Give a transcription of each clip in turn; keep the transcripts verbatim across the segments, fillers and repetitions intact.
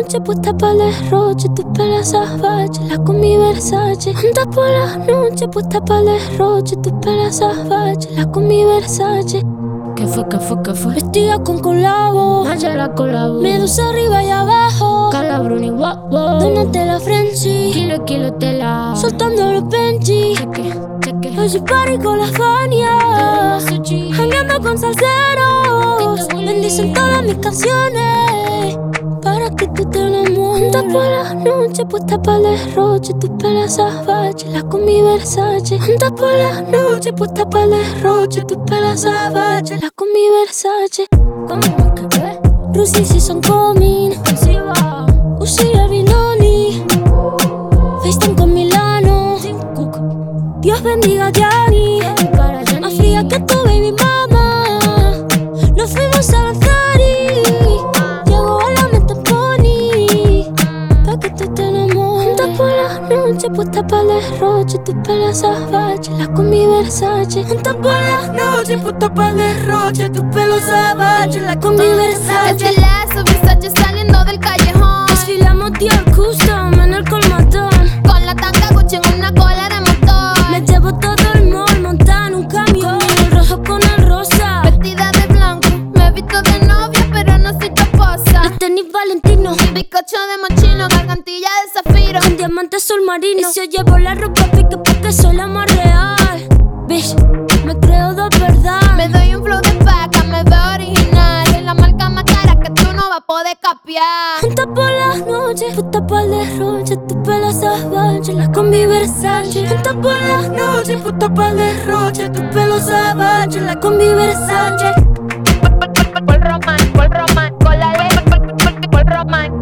noche puesta para el derroche, tu pelo salvaje, la con mi Versace. Juntas por la noche puesta para el derroche, tu pelo salvaje, la con mi Versace. ¿Qué fue, qué fue, qué fue? Vestida con colabo, Allá la colabo. Medusa arriba y abajo, Calabruni, wow, wow. donate la Frenchy, Kilo, kilo, tela. soltando los Benji. Cheque, cheque. Hoy party con la Fania, jangueando con salseros. Bendicen todas mis canciones para que tú te enamores. Juntas por la noche puesta para el derroche, tu pelo salvaje, la con mi Versace. Juntas por la noche puesta para el derroche, tu pelo salvaje, la con mi Versace. ¿Cómo que qué? Rusi season coming, Sí va. Uzi Avinoni, FaceTime con Milano. Dios bendiga a Gianni, Para allá más fría que tu baby mama. Nos fuimos a la Ferry, llegó a la meta pony, pa' que tú te enamores. Juntas por la noche puesta para el derroche, tu pelo salvaje, la con mi Versace. Juntas por la noche puesta para el derroche, tu pelo salvaje, la con mi Versace. Este lazo, Versace saliendo del callejón. Desfilamos Dior Custom en el colmadón, Con la tanga Gucci en una cola de motor. me llevo todo el mall montada en un camión, el rojo con el rosa, Vestida de blanco, me he visto de novia, pero no soy tu esposa. los tenis Valentino, Bizcocho de mochino, gargantilla de zafiro. con diamantes sol marino. Y si yo llevo la ropa pique porque soy la más real. Bitch, me creo de verdad. Me doy un flow de paca, me veo original. Es la marca más cara que tú no vas a poder capiar. Juntas por las noches, puesta para el derroche, tu pelo salvaje, la con mi Versace. Juntas por las noches, puesta para el derroche, tu pelo salvaje, la con mi Versace. Por román, por román, con la ley, por román.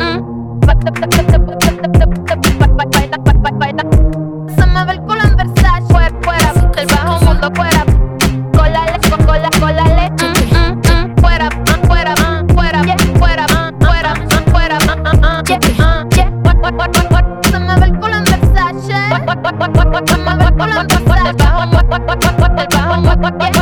Se me ve el culo en Versace, fuera, fuera, del bajo mundo, fuera. Con la leche, con la, con la leche. Fuera, fuera, fuera, yeah, fuera, fuera, fuera, yeah, yeah. Se me ve el culo en Versace. Se me ve el culo en Versace. Del bajo mundo, del bajo mundo, yeah.